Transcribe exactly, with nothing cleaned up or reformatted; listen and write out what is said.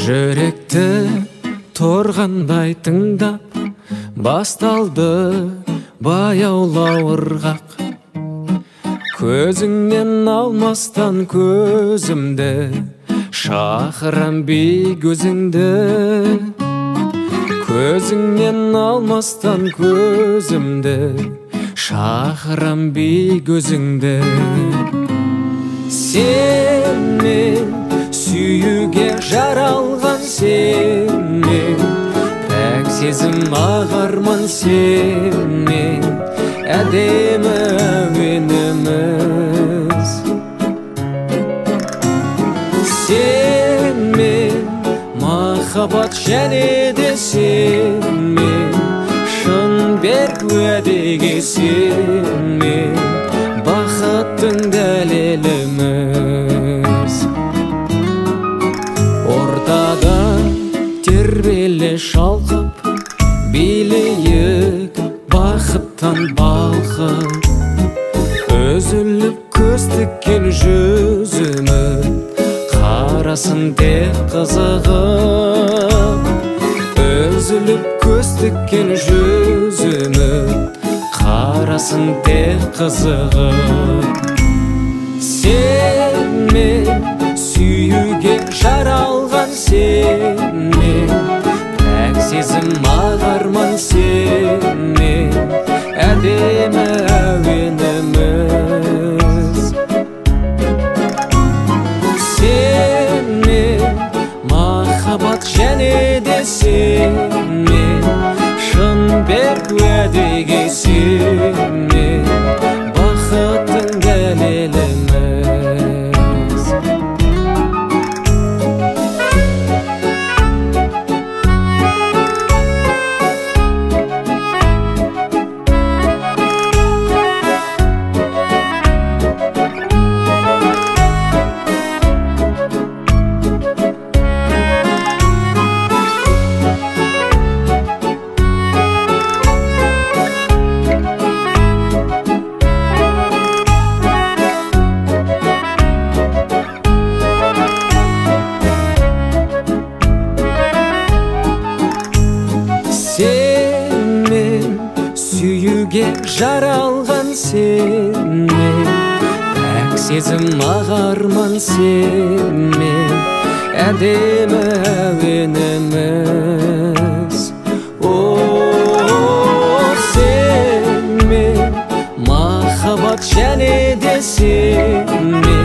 Жүректі торғандай тыңдап, басталды баяулау ырғақ. Көзіңнен алмастан көзімді, шақырам бей көзіңді. Көзіңнен алмастан көзімді, шақырам бей көзіңді. Сен мен сүйуге жаралған, сен мен пәк сезім ағарман, сен мен әдемі әуеніміз. Сен мен махаббат және де сен мен шын берік уәдеге, сен мен бақыттың дәлеліміз. Ортада тербеле шалқып, билейік бақыттан балқып. Үзіліп көз тіккен жүзімі, қарасын тек қызығып. Үзіліп көз тіккен жүзімі, қарасын тек қызығып. Сен мен сүйуге жаралған, сен мен пәк сезім ағарман, сен мен әдемі әуеніміз. Сен мен махаббат және де сен мен шын берік уәдеге, сен мен бақыттың дәлеліміз. Сен мен сүйуге жаралған, сен мен пәк сезім ағарман, сен мен әдемі әуеніміз. О, сен мен махаббат және де сен мен